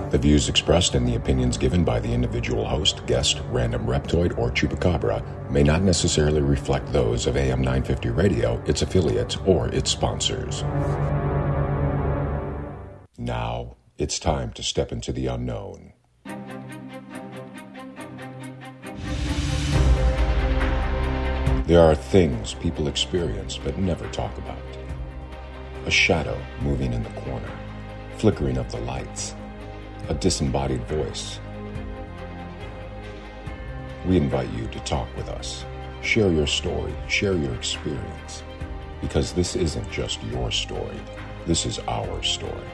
The views expressed and the opinions given by the individual host, guest, random reptoid, or chupacabra may not necessarily reflect those of AM 950 Radio, its affiliates, or its sponsors. Now, it's time to step into the unknown. There are things people experience but never talk about. A shadow moving in the corner, flickering of the lights, a disembodied voice. We invite you to talk with us. Share your story, share your experience. Because this isn't just your story, this is our story.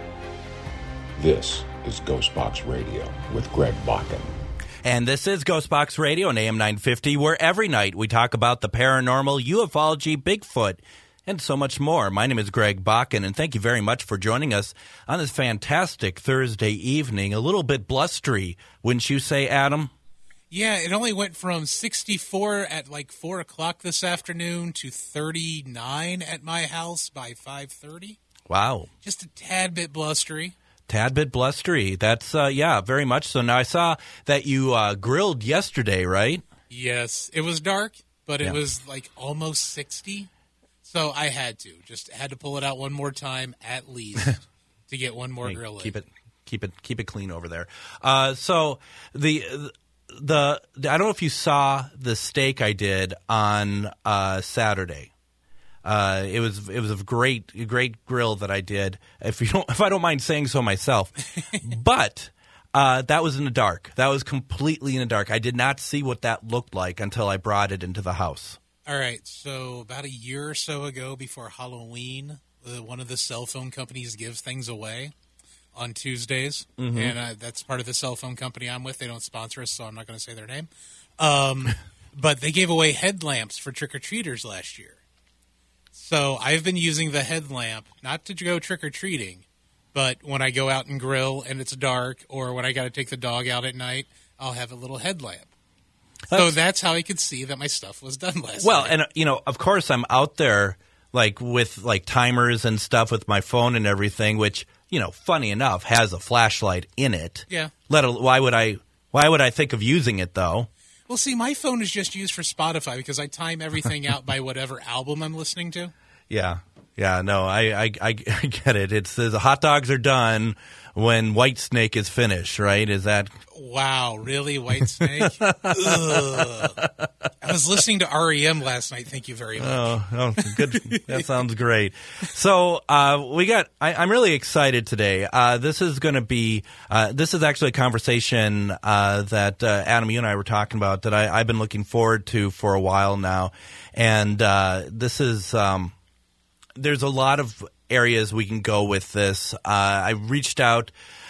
This is Ghostbox Radio with Greg Bakken. And this is Ghostbox Radio on AM 950, where every night we talk about the paranormal, ufology, Bigfoot, and so much more. My name is Greg Bakken, and thank you very much for joining us on this fantastic Thursday evening. A little bit blustery, wouldn't you say, Adam? Yeah, it only went from 64 at like 4 o'clock this afternoon to 39 at my house by 5:30. Wow. Just a tad bit blustery. Tad bit blustery. That's, yeah, very much so. Now, I saw that you grilled yesterday, right? Yes. It was dark, but it was like almost 60. So I had to pull it out one more time at least to get one more grill in. Keep it clean over there. So the I don't know if you saw the steak I did on Saturday. It was a great grill that I did. If I don't mind saying so myself, but that was in the dark. That was completely in the dark. I did not see what that looked like until I brought it into the house. All right. So about a year or so ago, before Halloween, one of the cell phone companies gives things away on Tuesdays, and that's part of the cell phone company I'm with. They don't sponsor us, so I'm not going to say their name. But they gave away headlamps for trick-or-treaters last year. So I've been using the headlamp, not to go trick-or-treating, but when I go out and grill and it's dark, or when I got to take the dog out at night, I'll have a little headlamp. So that's how I could see that my stuff was done last night. Well, and, of course I'm out there, with timers and stuff with my phone and everything, which, funny enough, has a flashlight in it. Yeah. Why would I think of using it, though? Well, see, my phone is just used for Spotify because I time everything out by whatever album I'm listening to. Yeah. Yeah, no, I get it. It's the hot dogs are done when Whitesnake is finished, right? Is that... Wow, really? Whitesnake? I was listening to REM last night. Thank you very much. Oh, good. That sounds great. So I'm really excited today. This is going to be, this is actually a conversation that Adam, you and I were talking about that I've been looking forward to for a while now. And this is, there's a lot of areas we can go with this. I reached out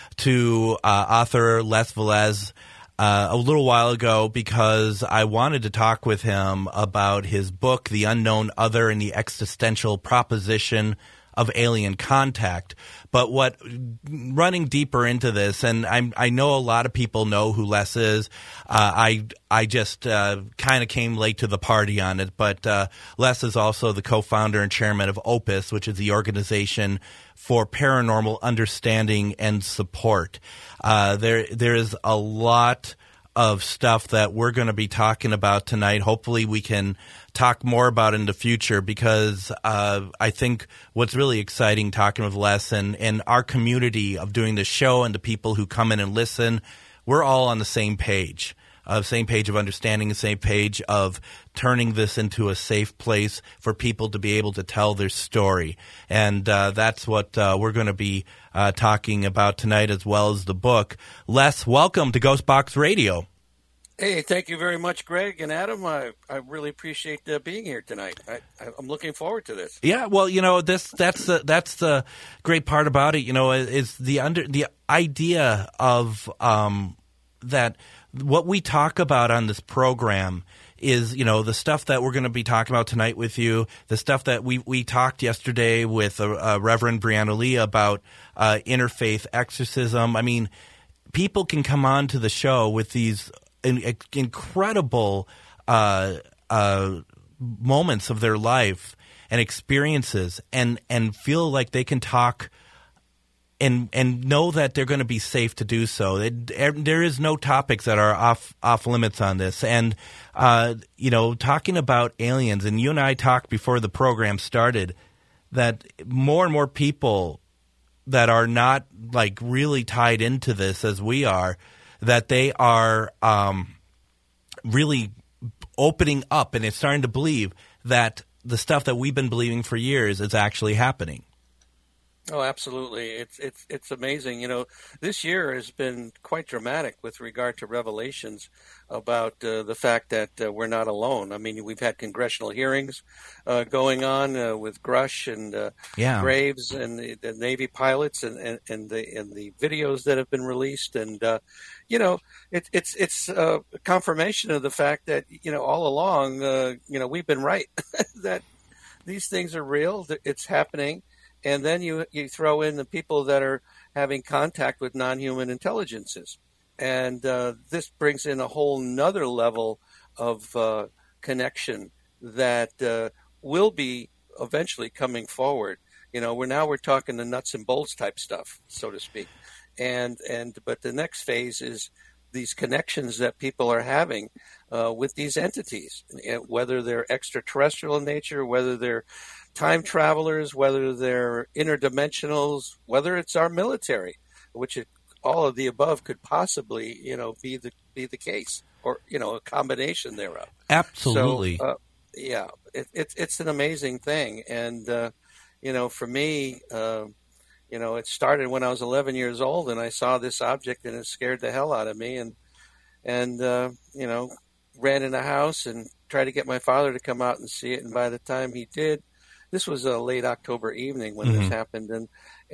to author Les Velez a little while ago because I wanted to talk with him about his book, The Unknown Other and the Existential Proposition of Alien Contact. But running deeper into this, and I know a lot of people know who Les is. I just kind of came late to the party on it, but Les is also the co-founder and chairman of Opus, which is the organization for paranormal understanding and support. There is a lot of stuff that we're going to be talking about tonight. Hopefully we can talk more about in the future because I think what's really exciting talking with Les and our community of doing the show and the people who come in and listen, we're all on the same page. Same page of understanding, the same page of turning this into a safe place for people to be able to tell their story. And that's what we're going to be talking about tonight as well as the book. Les, welcome to Ghostbox Radio. Hey, thank you very much, Greg and Adam. I really appreciate being here tonight. I'm looking forward to this. Yeah, well, that's the great part about it. Is the idea of that what we talk about on this program is, the stuff that we're going to be talking about tonight with you, the stuff that we talked yesterday with Reverend Brianna Lee about interfaith exorcism. I mean, people can come on to the show with these incredible moments of their life and experiences and feel like they can talk and know that they're going to be safe to do so. There is no topics that are off limits on this. And, talking about aliens, and you and I talked before the program started, that more and more people that are not like really tied into this as we are, that they are really opening up, and it's starting to believe that the stuff that we've been believing for years is actually happening. Oh, absolutely. It's amazing. This year has been quite dramatic with regard to revelations about the fact that we're not alone. I mean, we've had congressional hearings going on with Grush and Graves and the Navy pilots and the videos that have been released. And, it's a confirmation of the fact that, all along, we've been right, that these things are real, that it's happening. And then you throw in the people that are having contact with non-human intelligences. And this brings in a whole nother level of connection that will be eventually coming forward. We're talking the nuts and bolts type stuff, so to speak. But the next phase is these connections that people are having with these entities, whether they're extraterrestrial in nature, whether they're time travelers, whether they're interdimensionals, whether it's our military, which all of the above could possibly, be the case, or a combination thereof. Absolutely. So, it's an amazing thing, and for me, it started when I was 11 years old, and I saw this object, and it scared the hell out of me, and ran in the house and tried to get my father to come out and see it, and by the time he did. This was a late October evening when this happened, and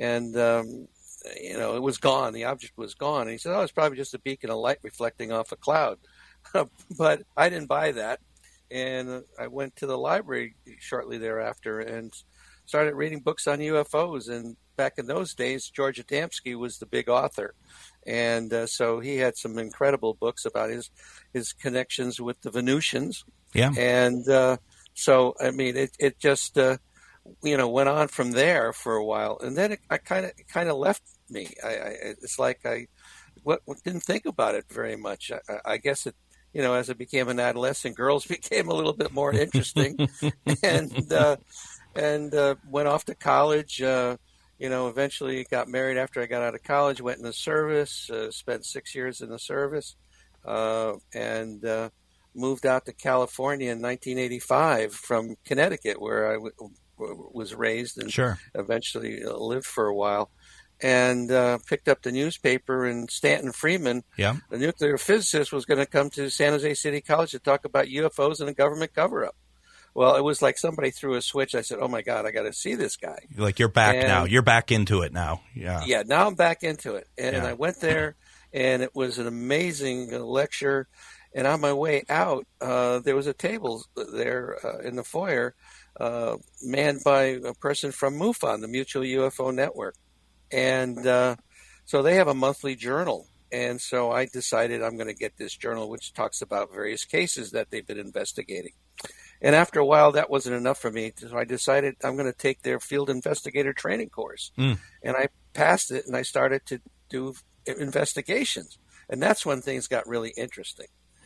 it was gone. The object was gone. And he said, it's probably just a beacon of light reflecting off a cloud. But I didn't buy that, and I went to the library shortly thereafter and started reading books on UFOs. And back in those days, George Adamski was the big author, and so he had some incredible books about his connections with the Venusians. Yeah, and so, I mean, it just, went on from there for a while. And then it kind of left me. It's like I didn't think about it very much. I guess it, as I became an adolescent, girls became a little bit more interesting and went off to college. Eventually got married after I got out of college, went in the service, spent 6 years in the service, and moved out to California in 1985 from Connecticut, where I was raised and eventually lived for a while, and picked up the newspaper. And Stanton Friedman, the nuclear physicist, was going to come to San Jose City College to talk about UFOs and a government cover-up. Well, it was like somebody threw a switch. I said, oh, my God, I got to see this guy. Like, you're back now. You're back into it now. Yeah, now I'm back into it. And I went there, and it was an amazing lecture. And on my way out, there was a table there in the foyer manned by a person from MUFON, the Mutual UFO Network. And so they have a monthly journal. And so I decided I'm going to get this journal, which talks about various cases that they've been investigating. And after a while, that wasn't enough for me. So I decided I'm going to take their field investigator training course. And I passed it, and I started to do investigations. And that's when things got really interesting.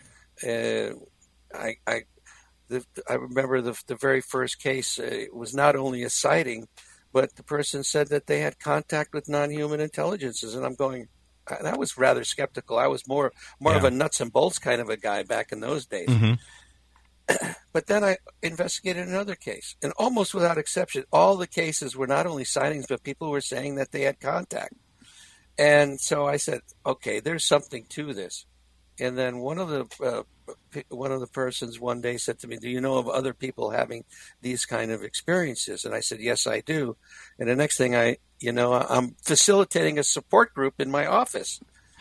I remember the very first case. It was not only a sighting, but the person said that they had contact with non-human intelligences, and I'm going. And I was rather skeptical. I was more of a nuts and bolts kind of a guy back in those days. But then I investigated another case, and almost without exception, all the cases were not only sightings, but people were saying that they had contact. And so I said, okay, there's something to this. And then one of the persons one day said to me, do you know of other people having these kind of experiences? And I said, yes, I do. And the next thing I'm facilitating a support group in my office.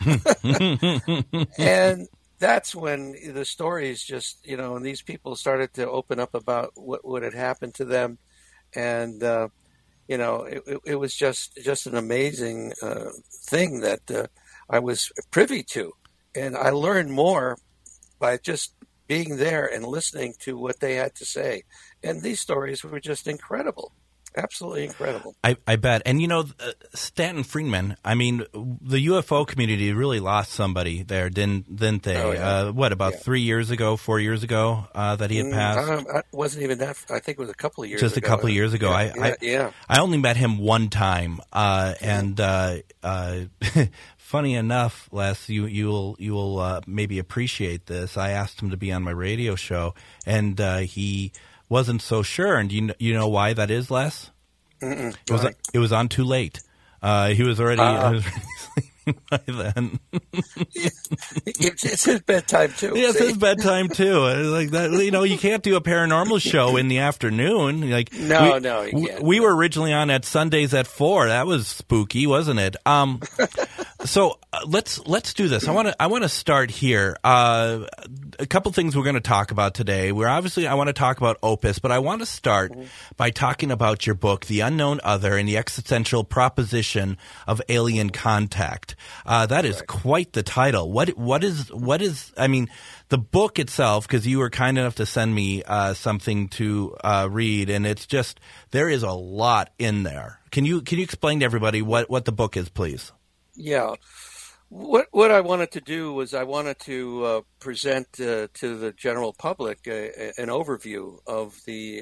And that's when the stories just, and these people started to open up about what had happened to them. And, it was just an amazing thing that I was privy to. And I learned more by just being there and listening to what they had to say. And these stories were just incredible. absolutely incredible. I bet. And, Stanton Friedman, I mean, the UFO community really lost somebody there, didn't they? Oh, yeah. About 3 years ago, 4 years ago that he had passed? It wasn't even that. I think it was a couple of years Just ago. a couple of years ago. Yeah. I only met him one time. And funny enough, Les, you'll maybe appreciate this. I asked him to be on my radio show, and he wasn't so sure. And you know why that is, Les? It was on too late. He was already sleeping by then. It's his bedtime too. Yeah, it's his bedtime too. Like that, you can't do a paranormal show in the afternoon. Like no, you can't. We were originally on at Sundays at 4. That was spooky, wasn't it? So let's do this. I want to start here. A couple things we're going to talk about today. I want to talk about Opus, but I want to start by talking about your book, The Unknown Other and the Existential Proposition of Alien Contact. That is quite the title. What is? I mean, the book itself, because you were kind enough to send me something to read, and it's just there is a lot in there. Can you explain to everybody what the book is, please? Yeah. What I wanted to do was I wanted to present to the general public an overview of the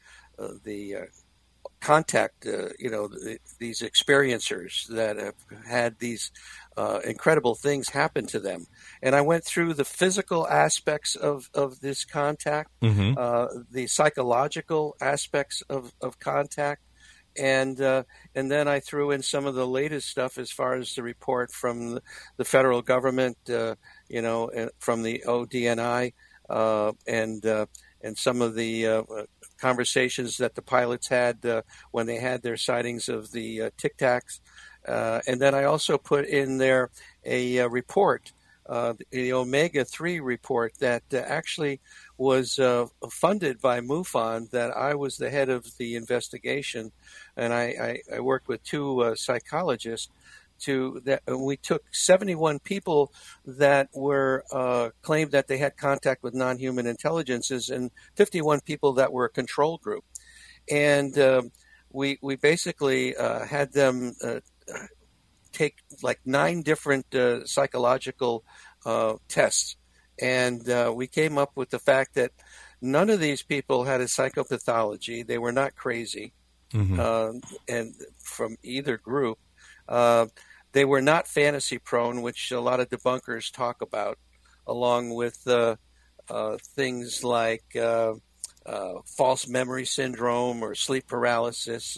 contact, these experiencers that have had these incredible things happen to them. And I went through the physical aspects of this contact, the psychological aspects of contact, and then I threw in some of the latest stuff as far as the report from the federal government, from the ODNI, and some of the conversations that the pilots had when they had their sightings of the Tic Tacs. And then I also put in there a report, the Omega-3 report that actually was funded by MUFON, that I was the head of the investigation, and I worked with two psychologists. We took 71 people that were claimed that they had contact with non-human intelligences, and 51 people that were a control group, and we basically had them take like 9 different psychological tests, and we came up with the fact that none of these people had a psychopathology. They were not crazy, and from either group. They were not fantasy prone, which a lot of debunkers talk about, along with things like false memory syndrome or sleep paralysis.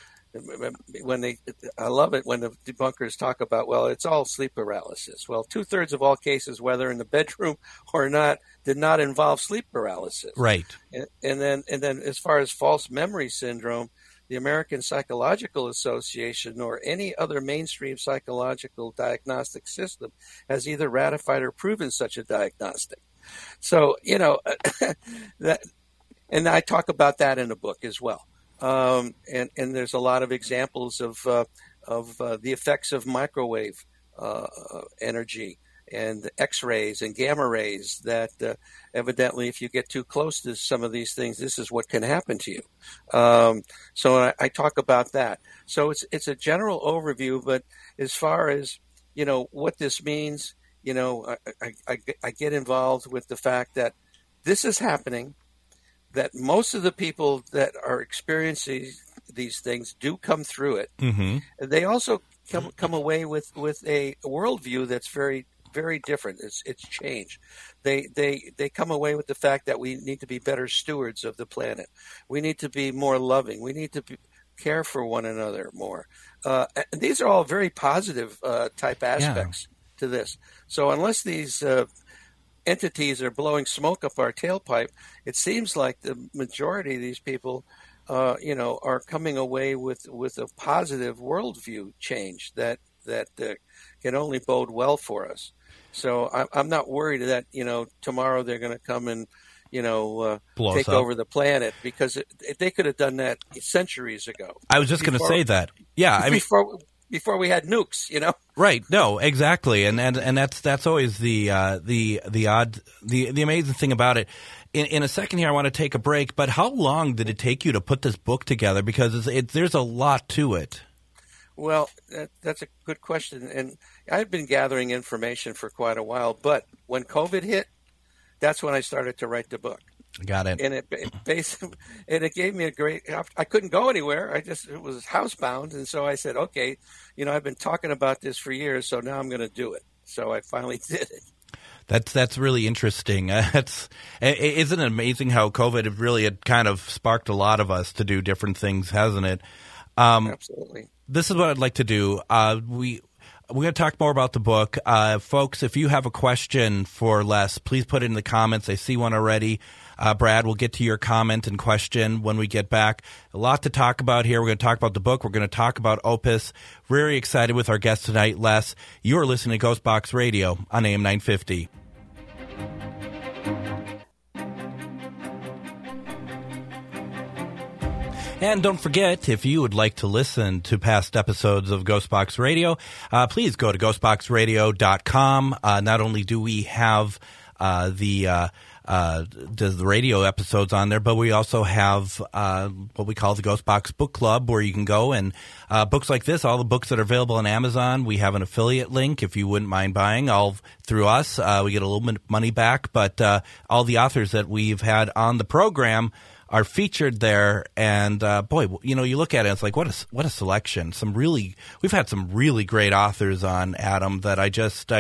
I love it when the debunkers talk about, well, it's all sleep paralysis. Well, 2/3 of all cases, whether in the bedroom or not, did not involve sleep paralysis. Right. And then as far as false memory syndrome, the American Psychological Association or any other mainstream psychological diagnostic system has either ratified or proven such a diagnostic. So, that, and I talk about that in the book as well. And there's a lot of examples of the effects of microwave energy and X-rays and gamma rays that evidently, if you get too close to some of these things, this is what can happen to you. So I talk about that. So it's a general overview, but as far as what this means, I get involved with the fact that this is happening, that most of the people that are experiencing these things do come through it. Mm-hmm. They also come away with a worldview that's very, very different. It's changed. They come away with the fact that we need to be better stewards of the planet. We need to be more loving. We need to care for one another more. These are all very positive type aspects to this. So unless these entities are blowing smoke up our tailpipe, it seems like the majority of these people, are coming away with a positive worldview change that can only bode well for us. So I'm not worried that tomorrow they're going to come and take over the planet, because they could have done that centuries ago. I was just going to say that. Yeah, before we had nukes, Right. No, exactly. And that's always the amazing thing about it. In a second here, I want to take a break, but how long did it take you to put this book together? Because there's a lot to it. Well, that's a good question. And I've been gathering information for quite a while, but when COVID hit, that's when I started to write the book. Got it. And it gave me a great. I couldn't go anywhere. It was housebound, and so I said, okay, I've been talking about this for years, so now I'm going to do it. So I finally did it. That's really interesting. Isn't it amazing how COVID really had kind of sparked a lot of us to do different things, hasn't it? Absolutely. This is what I'd like to do. We're going to talk more about the book. Folks, if you have a question for Les, please put it in the comments. I see one already. Brad, we'll get to your comment and question when we get back. A lot to talk about here. We're going to talk about the book. We're going to talk about Opus. Very excited with our guest tonight, Les. You're listening to Ghostbox Radio on AM 950. And don't forget, if you would like to listen to past episodes of Ghostbox Radio, please go to ghostboxradio.com. Not only do we have the radio episodes on there, but we also have what we call the Ghostbox Book Club, where you can go and books like this, all the books that are available on Amazon, we have an affiliate link if you wouldn't mind buying all through us. We get a little bit of money back, but all the authors that we've had on the program are featured there, and boy, you look at it, it's like what a selection. We've had some really great authors on, Adam, that I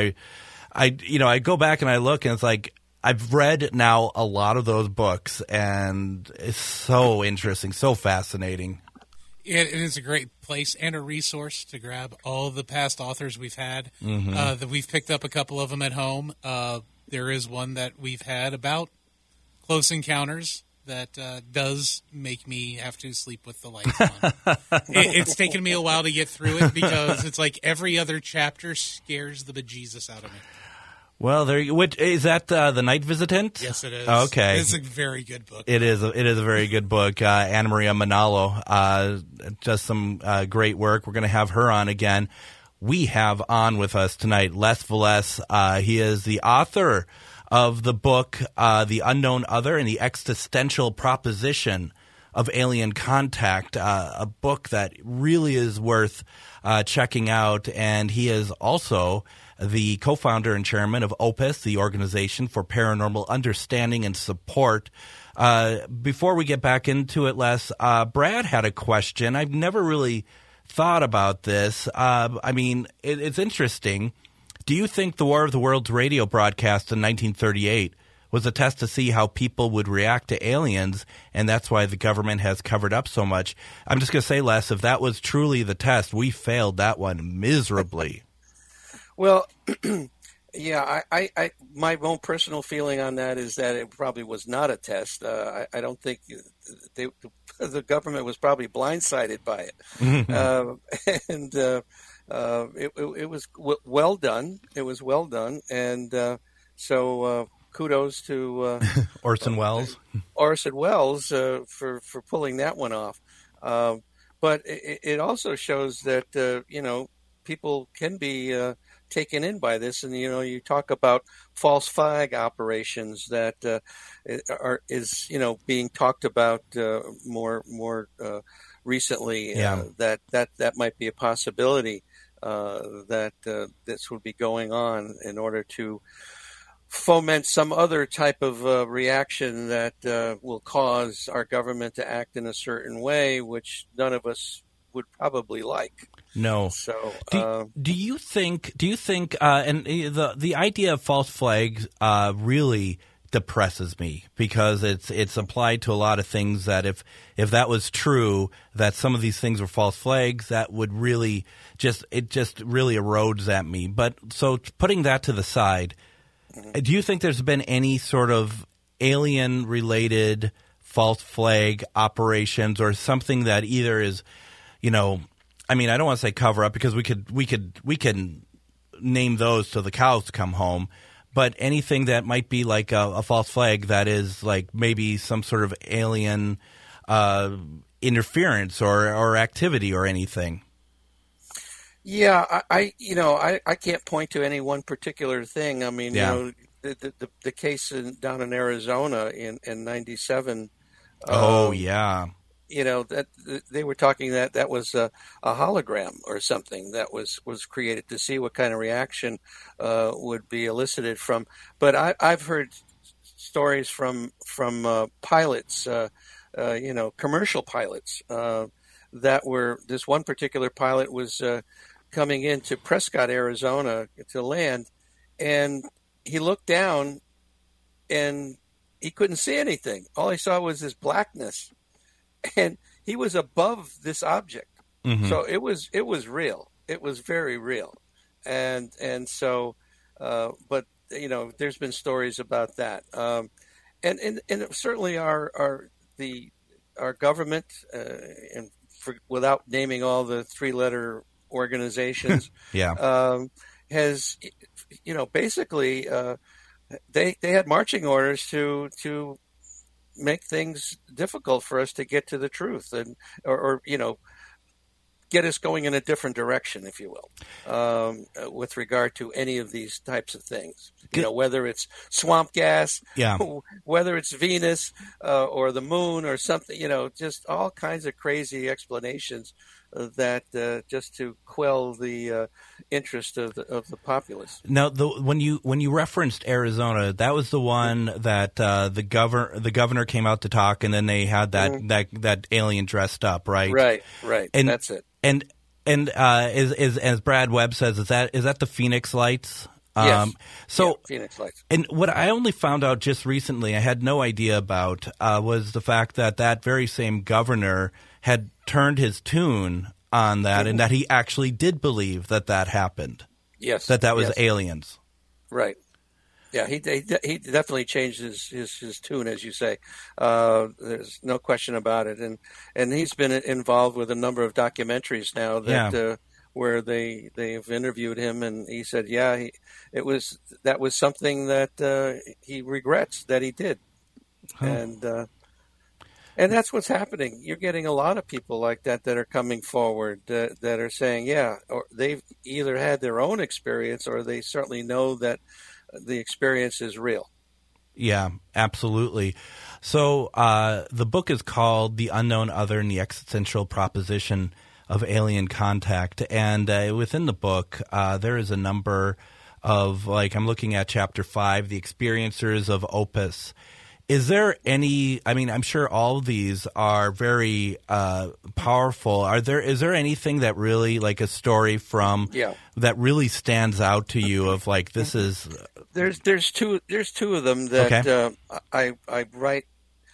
go back and I look, and it's like I've read now a lot of those books, and it's so interesting, so fascinating. It is a great place and a resource to grab all the past authors we've had. That we've picked up a couple of them at home. There is one that we've had about Close Encounters that does make me have to sleep with the lights on. It's taken me a while to get through it because it's like every other chapter scares the bejesus out of me. Well, is that The Night Visitant? Yes, it is. Okay. It's a very good book. It is a very good book. Anna Maria Manalo does some great work. We're going to have her on again. We have on with us tonight Les Velez. He is the author of the book, The Unknown Other and the Existential Proposition of Alien Contact, a book that really is worth checking out. And he is also the co-founder and chairman of Opus, the Organization for Paranormal Understanding and Support. Before we get back into it, Les, Brad had a question. I've never really thought about this. It's interesting. Do you think the War of the Worlds radio broadcast in 1938 was a test to see how people would react to aliens, and that's why the government has covered up so much? I'm just going to say, Les, if that was truly the test, we failed that one miserably. Well, yeah, I my own personal feeling on that is that it probably was not a test. I don't think the government was probably blindsided by it, and it was well done. It was well done, and so kudos to Orson Welles. Orson Welles for pulling that one off. But it also shows that people can be taken in by this, and you talk about false flag operations that is being talked about more recently. Yeah. That might be a possibility that this would be going on in order to foment some other type of reaction that will cause our government to act in a certain way, which none of us would probably like. No. So, do you think, and the idea of false flags really depresses me, because it's applied to a lot of things that if that was true, that some of these things were false flags, that would really just really erodes at me. But so putting that to the side, do you think there's been any sort of alien related false flag operations or something that either is, I don't want to say cover up, because we can name those till the cows come home, but anything that might be like a false flag that is like maybe some sort of alien interference or activity or anything? Yeah, I can't point to any one particular thing. I mean, Yeah. the case down in Arizona in '97. Oh, yeah. That they were talking that was a hologram or something that was created to see what kind of reaction would be elicited from. But I've heard stories from pilots, commercial pilots, that were this one particular pilot was coming into Prescott, Arizona to land, and he looked down and he couldn't see anything. All he saw was this blackness, and he was above this object. Mm-hmm. So it was real. It was very real, and so, but there's been stories about that, and certainly our government, and without naming all the three-letter organizations, yeah, has basically they had marching orders to make things difficult for us to get to the truth, and or get us going in a different direction, if you will, with regard to any of these types of things. Whether it's swamp gas, yeah, whether it's Venus or the moon or something, just all kinds of crazy explanations that just to quell the interest of the populace. Now, when you referenced Arizona, that was the one that the governor came out to talk, and then they had that alien dressed up, right? Right. And that's it. And is as Brad Webb says, is that the Phoenix Lights? Yes. So Phoenix Lights. And what I only found out just recently, I had no idea about, was the fact that very same governor had turned his tune on that, and that he actually did believe that happened. Yes. That was aliens. Right. Yeah, he definitely changed his tune, as you say. There's no question about it, and he's been involved with a number of documentaries now that where they've interviewed him, and he said, that was something that he regrets that he did, and that's what's happening. You're getting a lot of people like that are coming forward that are saying, or they've either had their own experience, or they certainly know that the experience is real. Yeah, absolutely. So the book is called The Unknown Other and the Existential Proposition of Alien Contact. And within the book, there is a number of, I'm looking at Chapter 5, The Experiencers of Opus. Is there any, I'm sure all of these are very powerful. Is there anything that really, like a story from that really stands out to you of this is... There's two of them that I write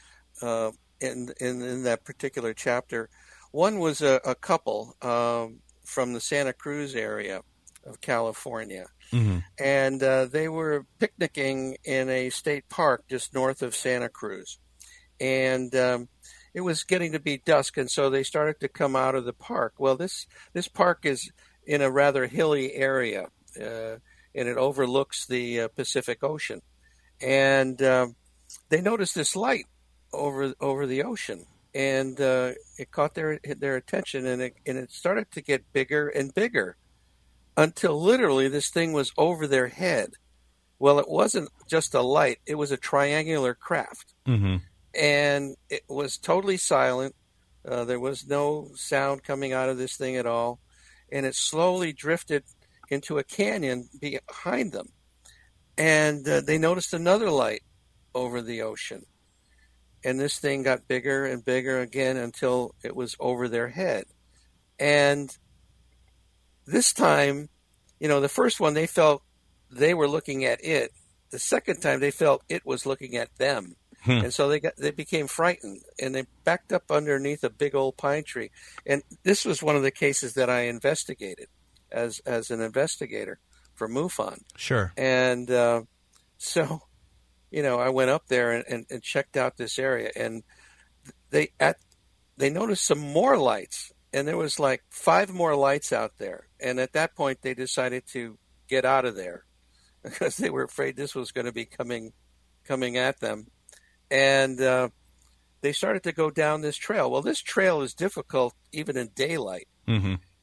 in that particular chapter. One was a couple from the Santa Cruz area of California. Mm-hmm. And they were picnicking in a state park just north of Santa Cruz. And it was getting to be dusk, and so they started to come out of the park. Well, this park is in a rather hilly area, and it overlooks the Pacific Ocean. And they noticed this light over the ocean, and it caught their attention, and it started to get bigger and bigger, until literally this thing was over their head. Well, it wasn't just a light. It was a triangular craft. Mm-hmm. And it was totally silent. There was no sound coming out of this thing at all. And it slowly drifted into a canyon behind them. And they noticed another light over the ocean. And this thing got bigger and bigger again until it was over their head. And this time, the first one, they felt they were looking at it. The second time, they felt it was looking at them. And so they became frightened, and they backed up underneath a big old pine tree. And this was one of the cases that I investigated as an investigator for MUFON. Sure. And so, I went up there and checked out this area, and they noticed some more lights. And there was 5 more lights out there. And at that point, they decided to get out of there because they were afraid this was going to be coming at them. And they started to go down this trail. Well, this trail is difficult even in daylight. Mm-hmm.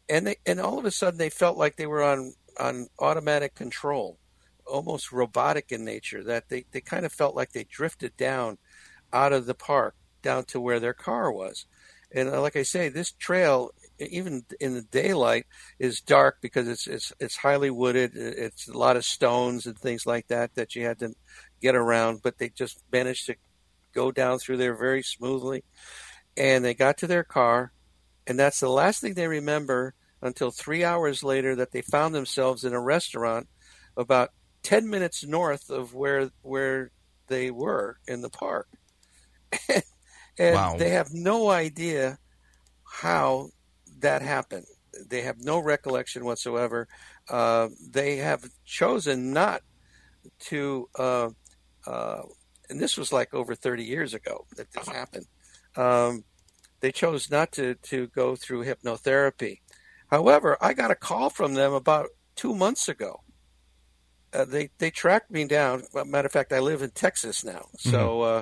and all of a sudden they felt like they were on automatic control, almost robotic in nature. That they kind of felt like they drifted down out of the park down to where their car was. And like I say, this trail, even in the daylight, is dark because it's highly wooded. It's a lot of stones and things like that you had to get around. But they just managed to go down through there very smoothly. And they got to their car, and that's the last thing they remember until 3 hours later, that they found themselves in a restaurant about 10 minutes north of where they were in the park. And wow. They have no idea how that happened. They have no recollection whatsoever. They have chosen not to, and this was like over 30 years ago that this happened. They chose not to go through hypnotherapy. However, I got a call from them about 2 months ago. They tracked me down. Matter of fact, I live in Texas now, so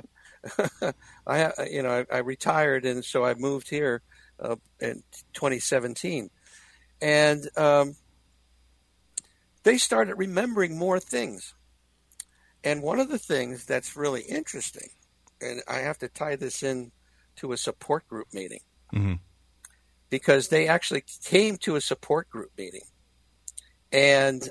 I retired, and so I moved here in 2017, and they started remembering more things. And one of the things that's really interesting, and I have to tie this in to a support group meeting, because they actually came to a support group meeting, and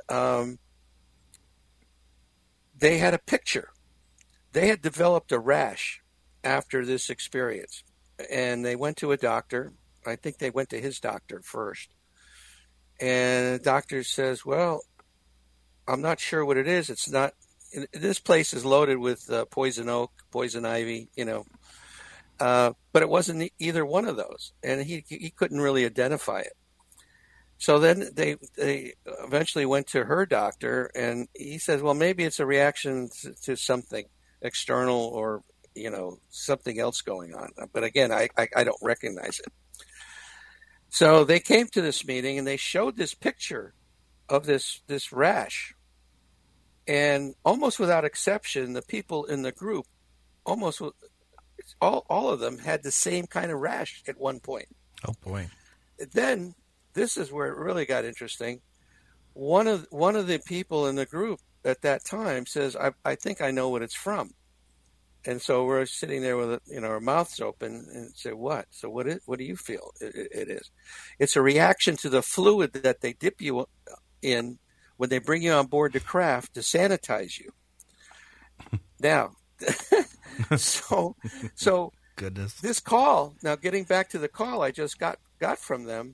they had a picture. They had developed a rash after this experience, and they went to a doctor. I think they went to his doctor first, and the doctor says, well, I'm not sure what it is. It's not, this place is loaded with poison oak, poison ivy, but it wasn't either one of those, and he couldn't really identify it. So then they eventually went to her doctor, and he says, well, maybe it's a reaction to something external, or something else going on. But again, I don't recognize it. So they came to this meeting, and they showed this picture of this rash, and almost without exception, the people in the group, almost all of them, had the same kind of rash at one point. Oh boy! Then this is where it really got interesting. One of the people in the group at that time says, I think I know what it's from. And so we're sitting there with our mouths open and say, what? So what do you feel it is? It's a reaction to the fluid that they dip you in when they bring you on board the craft to sanitize you. Now, so goodness. This call, now getting back to the call I just got from them,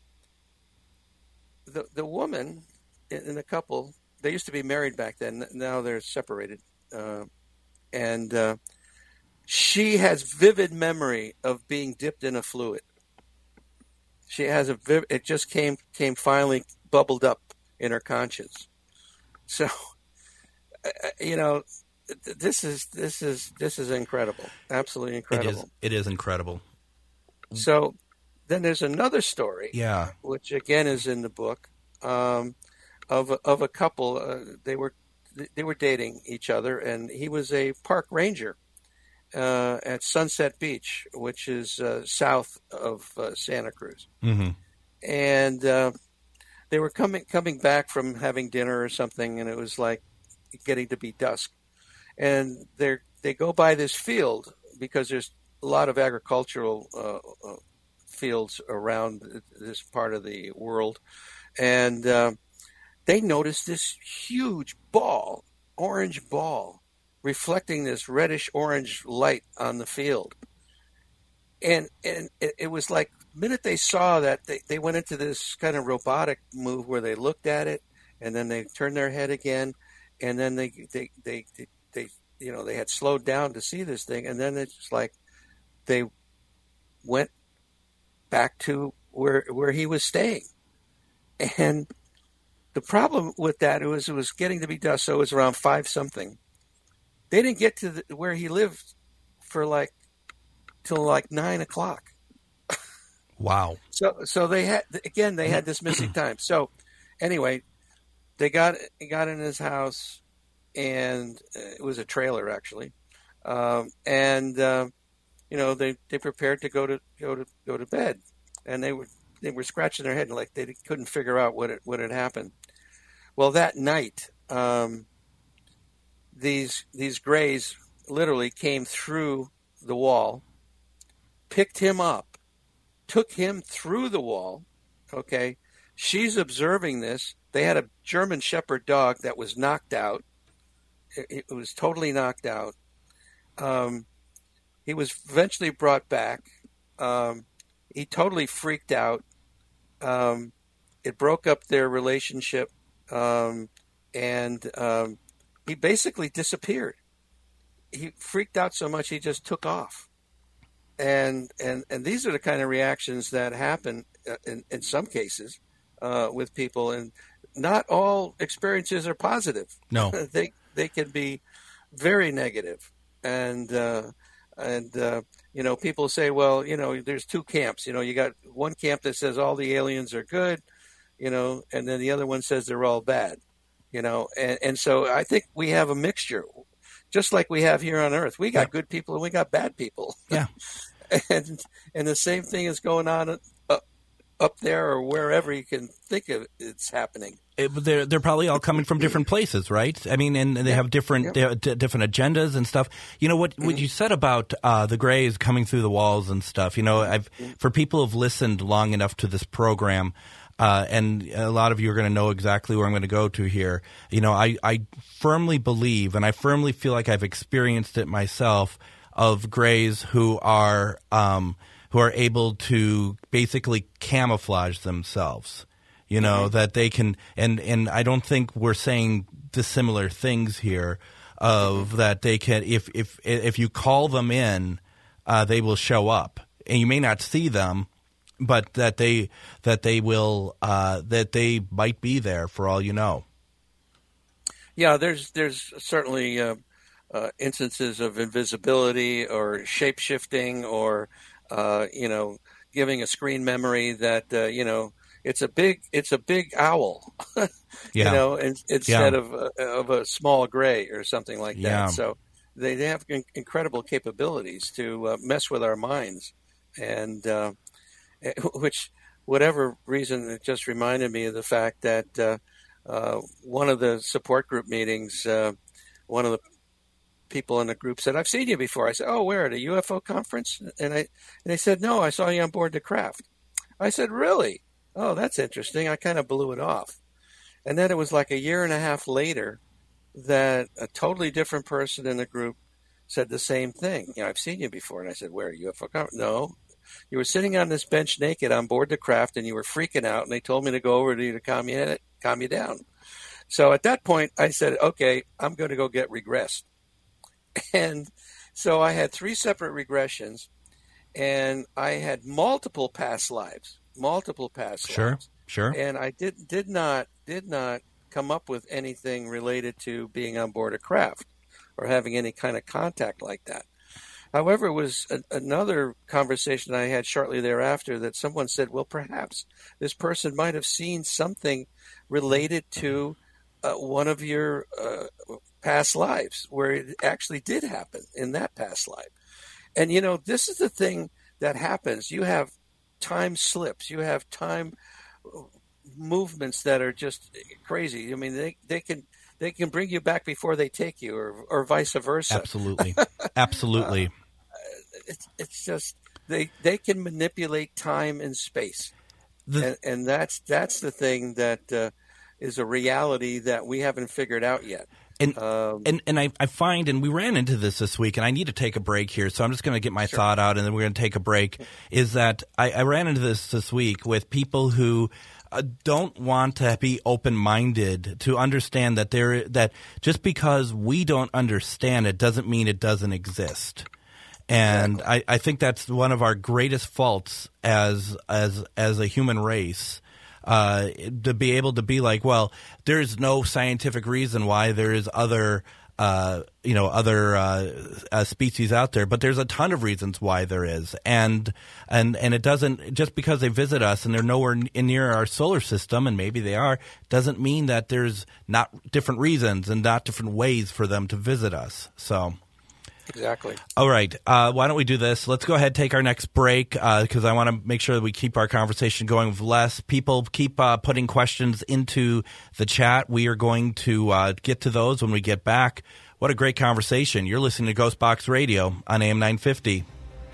the woman in the couple, they used to be married back then. Now they're separated. And she has vivid memory of being dipped in a fluid. She has it just came finally bubbled up in her conscience. So, this is incredible. Absolutely incredible. It is incredible. So then there's another story. Yeah. Which again is in the book, of a couple. They were dating each other, and he was a park ranger at Sunset Beach, which is south of Santa Cruz. Mm-hmm. And they were coming back from having dinner or something, and it was like getting to be dusk. And they go by this field because there's a lot of agricultural fields around this part of the world. And they noticed this huge ball, orange ball, reflecting this reddish-orange light on the field. And it was like the minute they saw that, they went into this kind of robotic move where they looked at it, and then they turned their head again, and then they had slowed down to see this thing, and then it's like they went back to where he was staying. And the problem with that, it was getting to be dusk, so it was around 5-something. They didn't get to where he lived for till 9 o'clock. Wow. So they had this missing time. So anyway, they got in his house, and it was a trailer actually, and they prepared to go to bed, and they were they were scratching their head and like they couldn't figure out what had happened. Well, that night, these Greys literally came through the wall, picked him up, took him through the wall. Okay, she's observing this. They had a German Shepherd dog that was knocked out. It was totally knocked out. He was eventually brought back. He totally freaked out. It broke up their relationship, and he basically disappeared. He freaked out so much he just took off. And these are the kind of reactions that happen in some cases with people, and not all experiences are positive. No, they can be very negative, and people say, well, there's two camps. You got one camp that says all the aliens are good, and then the other one says they're all bad, and so I think we have a mixture, just like we have here on Earth. We got good people and we got bad people. Yeah. and the same thing is going on up there or wherever you can think of it's happening. They're probably all coming from different places, right? I mean, and they have different different agendas and stuff. What you said about the Greys coming through the walls and stuff. For people who've listened long enough to this program, and a lot of you are going to know exactly where I'm going to go to here. I firmly believe, and I firmly feel like I've experienced it myself, of Greys who are able to basically camouflage themselves. That they can, and I don't think we're saying dissimilar things here. Of that they can, if you call them in, they will show up, and you may not see them, but that they will that they might be there for all you know. Yeah, there's certainly instances of invisibility or shape shifting or giving a screen memory that it's a big owl, instead of a small gray or something like that. Yeah. So they have incredible capabilities to mess with our minds, and whatever reason, it just reminded me of the fact that one of the support group meetings, one of the people in the group said, "I've seen you before." I said, "Oh, where, at a UFO conference?" And they said, "No, I saw you on board the craft." I said, "Really? Oh, that's interesting." I kind of blew it off. And then it was like a year and a half later that a totally different person in the group said the same thing. I've seen you before. And I said, "Where, UFO conference?" "No, you were sitting on this bench naked on board the craft and you were freaking out, and they told me to go over to you to calm you down." So at that point, I said, "Okay, I'm going to go get regressed." And so I had 3 separate regressions, and I had multiple past lives. Sure. And I did not come up with anything related to being on board a craft or having any kind of contact like that. However, it was another conversation I had shortly thereafter that someone said, well, perhaps this person might have seen something related to one of your past lives where it actually did happen in that past life. And, this is the thing that happens. You have time slips. You have time movements that are just crazy. I mean, they can bring you back before they take you, or vice versa. Absolutely. Absolutely. It's just they can manipulate time and space, and that's the thing that is a reality that we haven't figured out yet. And I find, and we ran into this week, and I need to take a break here, so I'm just going to get my thought out, and then we're going to take a break, is that I ran into this week with people who don't want to be open-minded to understand that just because we don't understand it doesn't mean it doesn't exist. And I think that's one of our greatest faults as a human race. To be able to be like, well, there's no scientific reason why there is other species out there, but there's a ton of reasons why there is, and it doesn't, just because they visit us and they're nowhere near our solar system, and maybe they are, doesn't mean that there's not different reasons and not different ways for them to visit us. So Exactly. All right. Why don't we do this? Let's go ahead and take our next break because I want to make sure that we keep our conversation going with Les. People keep putting questions into the chat. We are going to get to those when we get back. What a great conversation. You're listening to Ghost Box Radio on AM 950.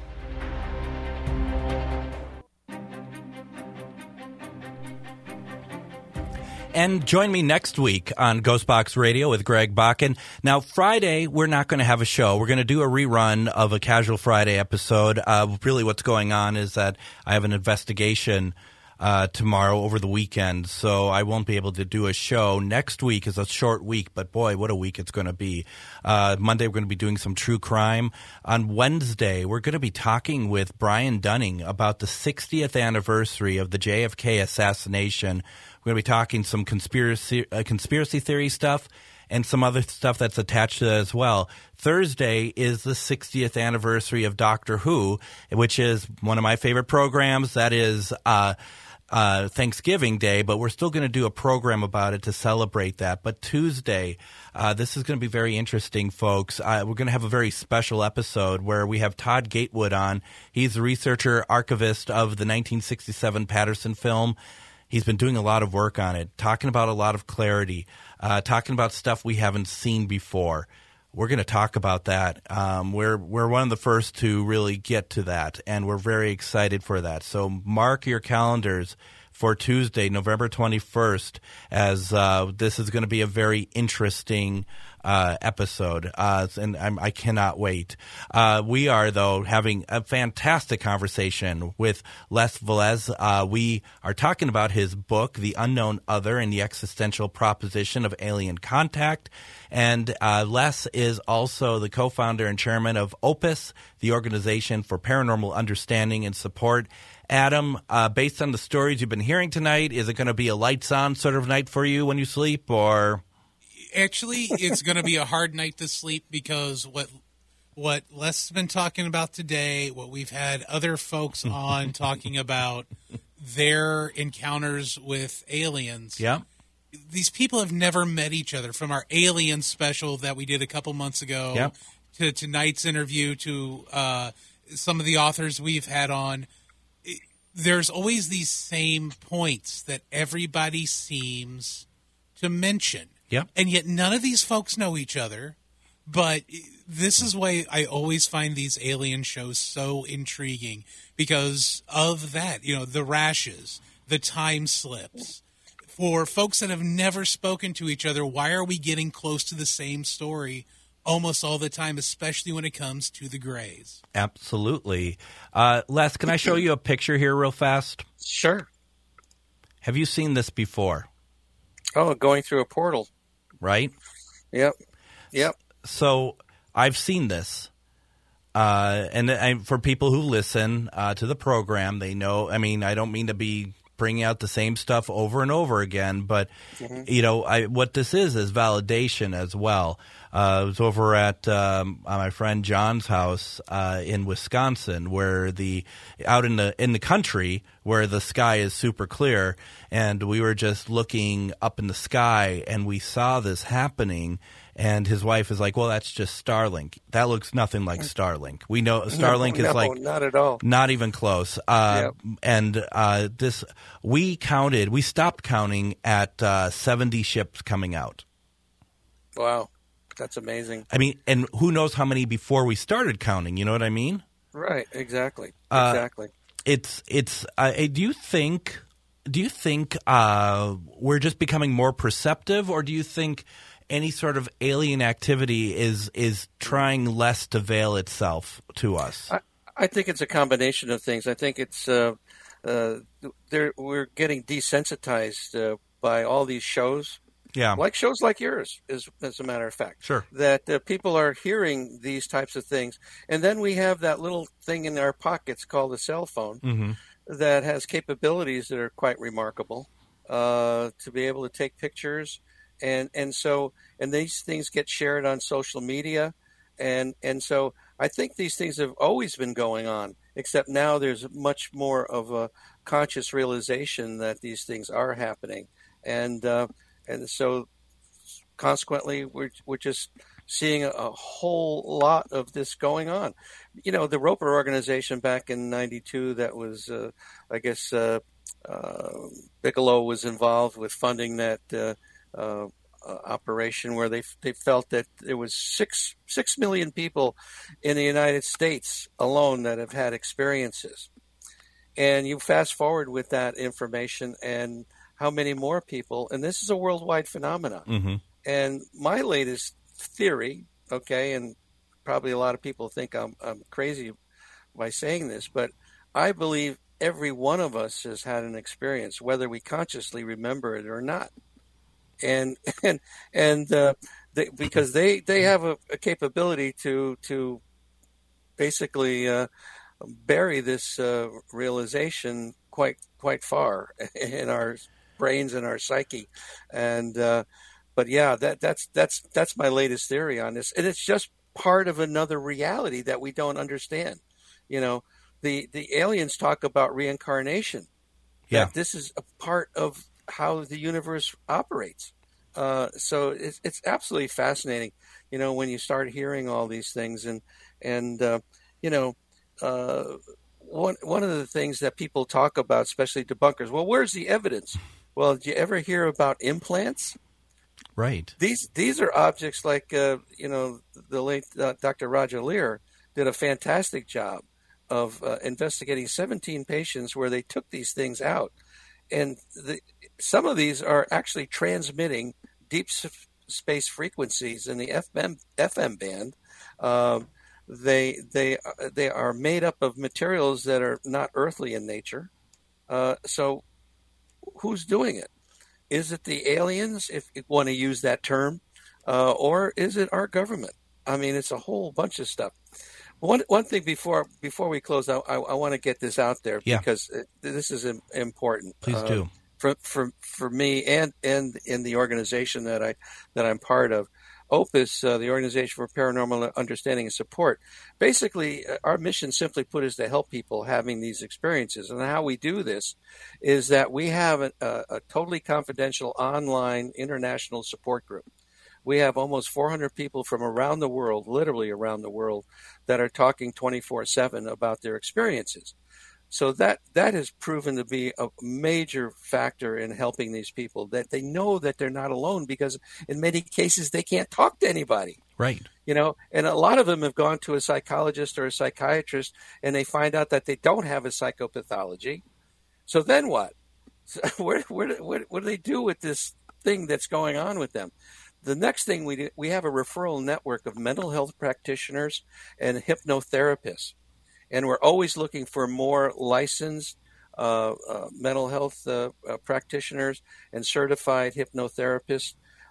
And join me next week on Ghostbox Radio with Greg Bakken. Now, Friday, we're not going to have a show. We're going to do a rerun of a Casual Friday episode. Really what's going on is that I have an investigation tomorrow over the weekend, so I won't be able to do a show. Next week is a short week, but boy, what a week it's going to be. Monday, we're going to be doing some true crime. On Wednesday, we're going to be talking with Brian Dunning about the 60th anniversary of the JFK assassination. We're going to be talking some conspiracy theory stuff and some other stuff that's attached to that as well. Thursday is the 60th anniversary of Doctor Who, which is one of my favorite programs. That is Thanksgiving Day, but we're still going to do a program about it to celebrate that. But Tuesday, this is going to be very interesting, folks. We're going to have a very special episode where we have Todd Gatewood on. He's the researcher, archivist of the 1967 Patterson film. He's been doing a lot of work on it, talking about a lot of clarity, talking about stuff we haven't seen before. We're going to talk about that. We're one of the first to really get to that, and we're very excited for that. So mark your calendars for Tuesday, November 21st, as this is going to be a very interesting episode, and I cannot wait. We are, though, having a fantastic conversation with Les Velez. We are talking about his book, The Unknown Other and the Existential Proposition of Alien Contact. And Les is also the co-founder and chairman of OPUS, the Organization for Paranormal Understanding and Support. Adam, based on the stories you've been hearing tonight, is it going to be a lights-on sort of night for you when you sleep, or... Actually, it's going to be a hard night to sleep because what Les has been talking about today, what we've had other folks on talking about their encounters with aliens. Yeah. These people have never met each other, from our alien special that we did a couple months ago to tonight's interview to some of the authors we've had on. There's always these same points that everybody seems to mention. Yeah. And yet none of these folks know each other. But this is why I always find these alien shows so intriguing, because of that, the rashes, the time slips. For folks that have never spoken to each other, why are we getting close to the same story almost all the time, especially when it comes to the Greys? Absolutely. Les, can I show you a picture here real fast? Sure. Have you seen this before? Oh, going through a portal. Right? Yep. So I've seen this. And for people who listen to the program, they know, I don't mean to be bringing out the same stuff over and over again, but, what this is validation as well. I was over at my friend John's house in Wisconsin, where out in the country where the sky is super clear, and we were just looking up in the sky, and we saw this happening. And his wife is like, "Well, that's just Starlink. That looks nothing like Starlink. We know Starlink is like not at all, not even close." And we stopped counting at 70 ships coming out. Wow. That's amazing. And who knows how many before we started counting? You know what I mean? Right. Exactly. Exactly. It's. Do you think we're just becoming more perceptive, or do you think any sort of alien activity is trying less to veil itself to us? I think it's a combination of things. I think it's we're getting desensitized by all these shows. Yeah. Like shows like yours, as a matter of fact. Sure. That people are hearing these types of things. And then we have that little thing in our pockets called a cell phone that has capabilities that are quite remarkable to be able to take pictures. And these things get shared on social media. And so I think these things have always been going on, except now there's much more of a conscious realization that these things are happening. And so consequently, we're just seeing a whole lot of this going on. The Roper organization back in '92, that was, I guess, Bigelow was involved with funding that operation, where they felt that there was 6 million people in the United States alone that have had experiences. And you fast forward with that information and how many more people, and this is a worldwide phenomenon. Mm-hmm. And my latest theory, okay, and probably a lot of people think I'm crazy by saying this, but I believe every one of us has had an experience, whether we consciously remember it or not. And because they have a capability to basically bury this realization quite far in our brains and our psyche. And but yeah, that's my latest theory on this, and it's just part of another reality that we don't understand. The aliens talk about reincarnation. Yeah, that this is a part of how the universe operates. So it's absolutely fascinating, when you start hearing all these things, and one of the things that people talk about, especially debunkers, well, where's the evidence? Well, did you ever hear about implants? Right. These are objects like the late Dr. Roger Leir did a fantastic job of investigating 17 patients where they took these things out. And some of these are actually transmitting deep space frequencies in the FM band. They are made up of materials that are not earthly in nature. So who's doing it? Is it the aliens, if you want to use that term, or is it our government? I mean, it's a whole bunch of stuff. One thing before we close, I want to get this out there, because this is important. Please do. For me and in the organization that I'm part of, Opus, the Organization for Paranormal Understanding and Support. Basically, our mission, simply put, is to help people having these experiences. And how we do this is that we have a totally confidential online international support group. We have almost 400 people from around the world, literally around the world, that are talking 24/7 about their experiences. So that has proven to be a major factor in helping these people, that they know that they're not alone, because in many cases they can't talk to anybody. Right. And a lot of them have gone to a psychologist or a psychiatrist, and they find out that they don't have a psychopathology. So then what? So what do they do with this thing that's going on with them? The next thing we have a referral network of mental health practitioners and hypnotherapists. And we're always looking for more licensed mental health practitioners and certified hypnotherapists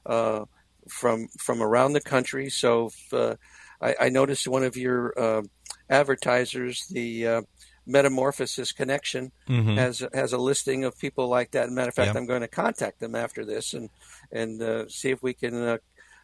from around the country. So I noticed one of your advertisers, the Metamorphosis Connection, has a listing of people like that. As a matter of fact, I'm going to contact them after this and see if we can,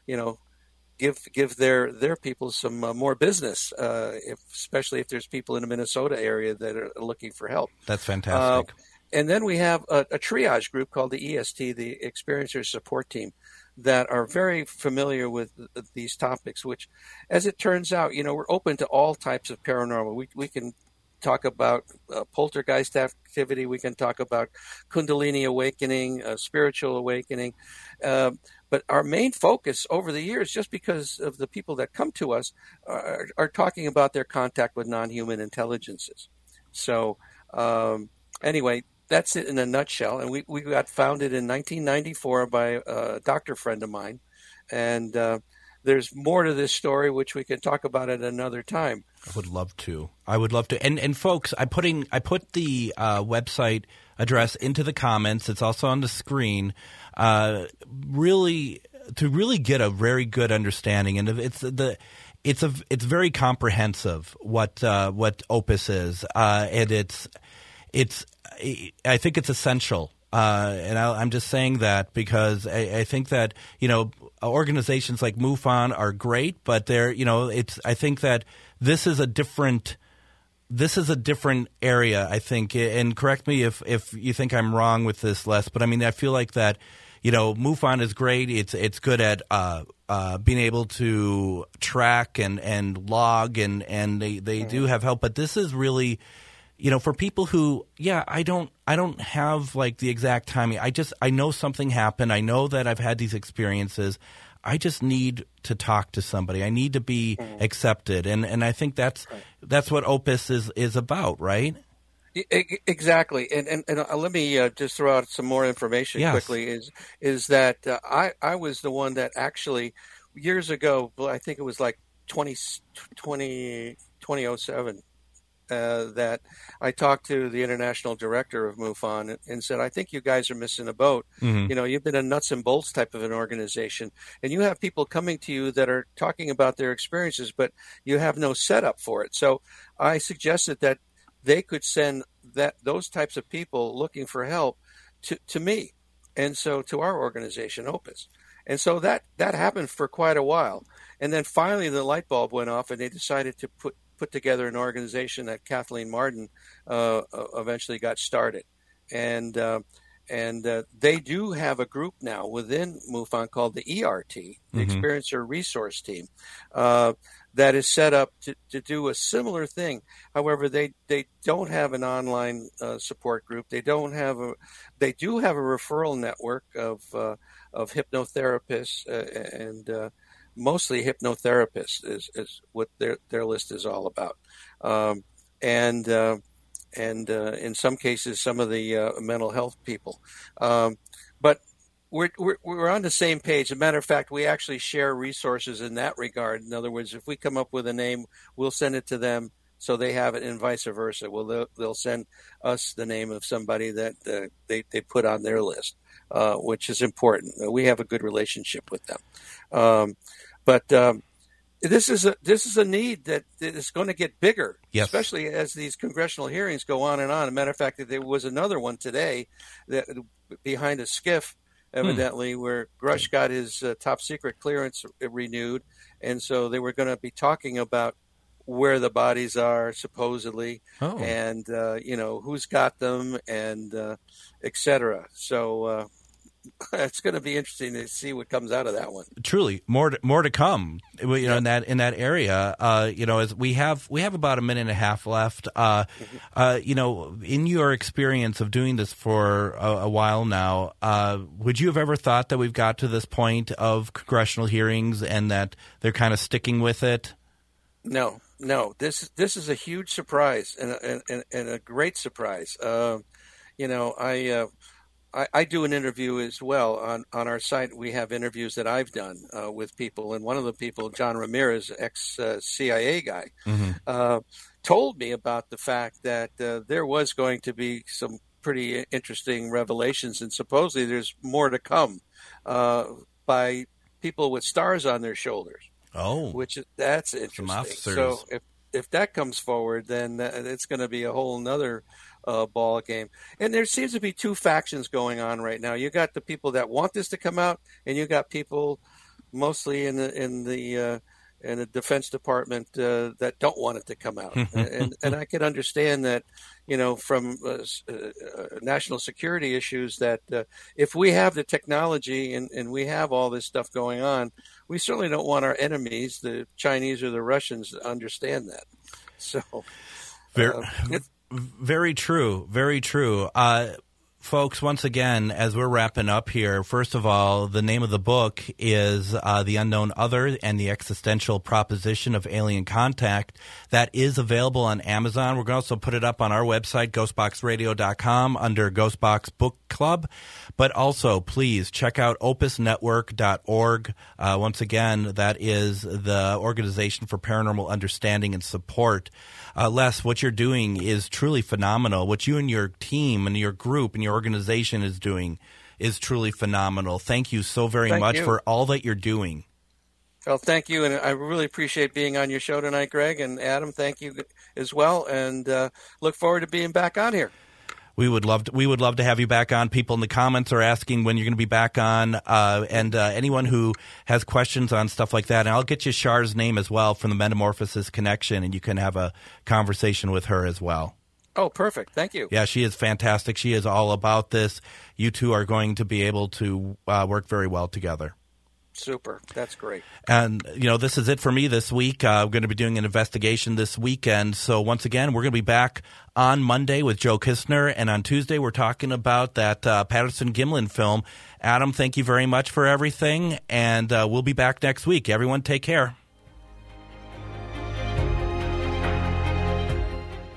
give their people some more business, especially if there's people in the Minnesota area that are looking for help. That's fantastic. And then we have a triage group called the EST, the Experiencer Support Team, that are very familiar with these topics, which, as it turns out, we're open to all types of paranormal. We can talk about poltergeist activity. We can talk about Kundalini awakening, spiritual awakening. But our main focus over the years, just because of the people that come to us, are talking about their contact with non-human intelligences. So anyway, that's it in a nutshell. And we got founded in 1994 by a doctor friend of mine. And there's more to this story, which we can talk about at another time. I would love to. And folks, I put the website address into the comments. It's also on the screen. Really get a very good understanding, and it's very comprehensive what Opus is, and I think it's essential. And I'm just saying that because I think that organizations like MUFON are great, but I think that this is a different area, I think, and correct me if you think I'm wrong with this, Les, but I mean, I feel like that, MUFON is great. It's good at being able to track and log, and they do have help. But this is really, for people who, I don't have like the exact timing. I know something happened. I know that I've had these experiences. I just need to talk to somebody. I need to be accepted, and I think that's what Opus is about, right? Exactly, and let me just throw out some more information quickly. Is that I was the one that actually years ago, I think it was like 2007, that I talked to the international director of MUFON and said, I think you guys are missing a boat. Mm-hmm. You've been a nuts and bolts type of an organization, and you have people coming to you that are talking about their experiences, but you have no setup for it. So I suggested that they could send those types of people looking for help to me, and so to our organization, Opus. And so that happened for quite a while. And then finally the light bulb went off, and they decided to put together an organization that Kathleen Marden eventually got started. And they do have a group now within MUFON called the ERT, the Experiencer Resource Team, that is set up to do a similar thing. However, they don't have an online support group. They do have a referral network of hypnotherapists and mostly hypnotherapists is what their list is all about, and in some cases some of the mental health people, but we're on the same page. As a matter of fact, we actually share resources in that regard. In other words, if we come up with a name, we'll send it to them so they have it, and vice versa. Well, they'll send us the name of somebody that they put on their list, which is important. We have a good relationship with them. But this is a need that is going to get bigger, especially as these congressional hearings go on and on. As a matter of fact, there was another one today that behind a skiff, evidently, where Grush got his top secret clearance renewed, and so they were going to be talking about where the bodies are supposedly, and who's got them, and etc. So it's going to be interesting to see what comes out of that one. Truly, more to come. In that area. As we have about a minute and a half left. In your experience of doing this for a while now, would you have ever thought that we've got to this point of congressional hearings and that they're kind of sticking with it? No. This is a huge surprise and a great surprise. I do an interview as well on our site. We have interviews that I've done with people, and one of the people, John Ramirez, ex-CIA guy, told me about the fact that there was going to be some pretty interesting revelations, and supposedly there's more to come by people with stars on their shoulders. That's interesting. So if that comes forward, then it's going to be a whole nother ball game. And there seems to be two factions going on right now. You got the people that want this to come out, and you got people mostly in the Defense Department that don't want it to come out. and I can understand that, from national security issues, that if we have the technology and we have all this stuff going on, we certainly don't want our enemies, the Chinese or the Russians, to understand that. So, very true. Very true. Folks, once again, as we're wrapping up here, first of all, the name of the book is The Unknown Other and the Existential Proposition of Alien Contact. That is available on Amazon. We're going to also put it up on our website, ghostboxradio.com, under Ghostbox Book Club. But also, please check out opusnetwork.org. Once again, that is the Organization for Paranormal Understanding and Support. Les, what you're doing is truly phenomenal. What you and your team and your group and your organization is doing is truly phenomenal. Thank you so very much for all that you're doing. Well, thank you, and I really appreciate being on your show tonight, Greg, and Adam, thank you as well, and look forward to being back on here. We would love to have you back on. People in the comments are asking when you're going to be back on, and anyone who has questions on stuff like that. And I'll get you Char's name as well from the Metamorphosis Connection, and you can have a conversation with her as well. Oh, perfect. Thank you. Yeah, she is fantastic. She is all about this. You two are going to be able to work very well together. Super. That's great. And, this is it for me this week. I'm going to be doing an investigation this weekend. So once again, we're going to be back on Monday with Joe Kistner. And on Tuesday, we're talking about that Patterson-Gimlin film. Adam, thank you very much for everything. And we'll be back next week. Everyone, take care.